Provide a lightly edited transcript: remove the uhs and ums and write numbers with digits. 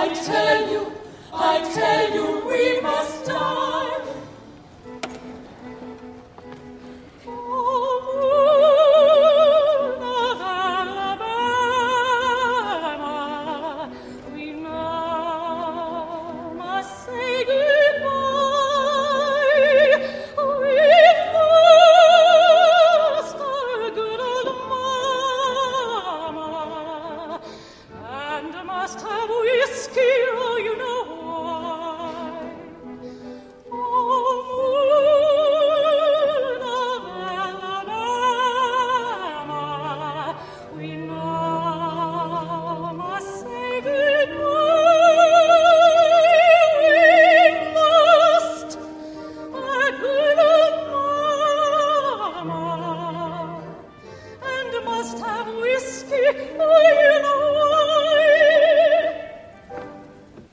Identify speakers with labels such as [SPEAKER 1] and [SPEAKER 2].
[SPEAKER 1] I tell you, we must die. Oh, moon of Alabama, we now must say goodbye. We've lost our good old mama, and must have whiskey, oh, you know. Must have whiskey.